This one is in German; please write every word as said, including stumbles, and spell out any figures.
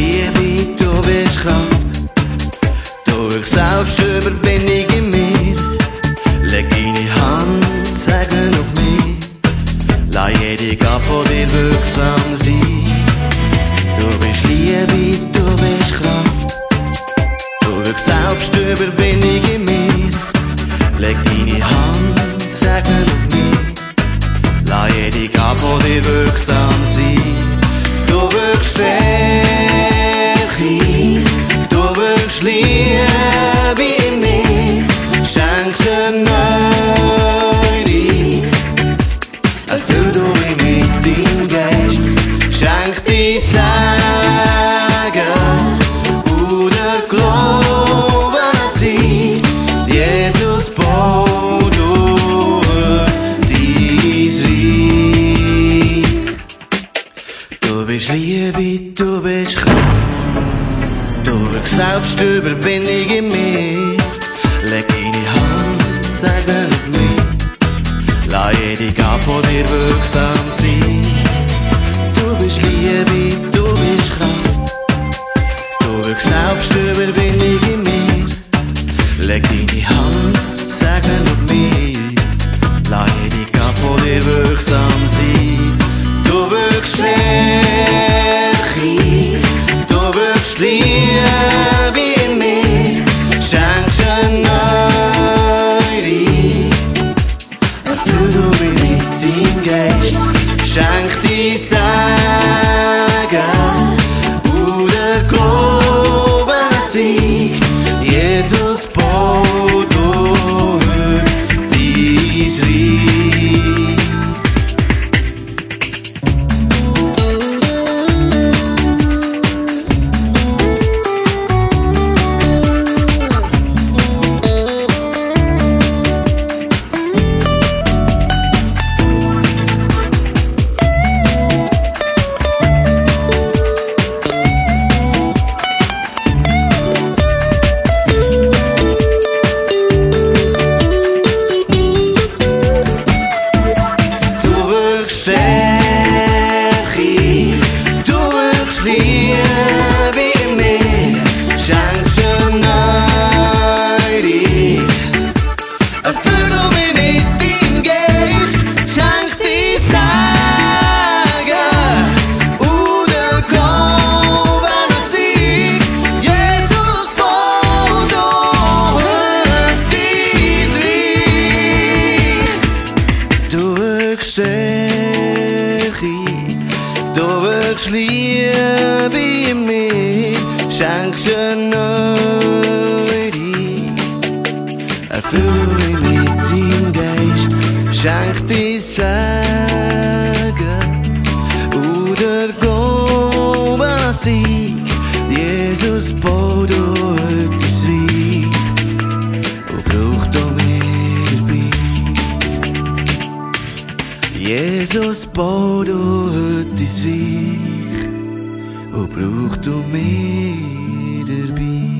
Liebe, du bist Kraft. Durch Selbstüberwindung in mir. Leg deine Hand, Segen auf mich. Lass jede Gabe von dir wirksam sein. Du bist Liebe, du bist Kraft. Durch Selbstüberwindung in mir. Leg deine Hand, Segen auf mich. Lass jede Gabe von dir wirksam sein. Du wirkst Stärke, du wirkst Liebe in mir. Schenkst eine Neuerung. Erfüll du mich mit deinem Geist. Schenk dein Segen oder Glauben an sie. Jesus, bau durch dein Reich. Du bist Liebe, du bist Kraft. Durch Selbstüberwindung in mir. Leg deine Hand, Segen auf mich. Lass jede Gabe von dir wirksam sein. Du bist Liebe, du bist Kraft. Durch Selbstüberwindung in mir. Leg deine Hand, Segen auf mich. Lass jede Gabe von dir wirksam sein. Du wirkst Stärke, du wirkst Liebe in mir. Schenkst eine Neuerung. Erfüll du mich mit deinem Geist. Schenk dein Segen oder Glauben an Sieg. Jesus, bau durch dein Reich. Du wirkst Liebe in mir, schenkst eine Neuerung. Erfüll mich mit deinem Geist, schenk dein Segen oder Glauben an Sieg. Jesus, bau du heute dein Reich und brauch du mich dabei. Jesus, bau du heute dein Reich und brauch du mich dabei.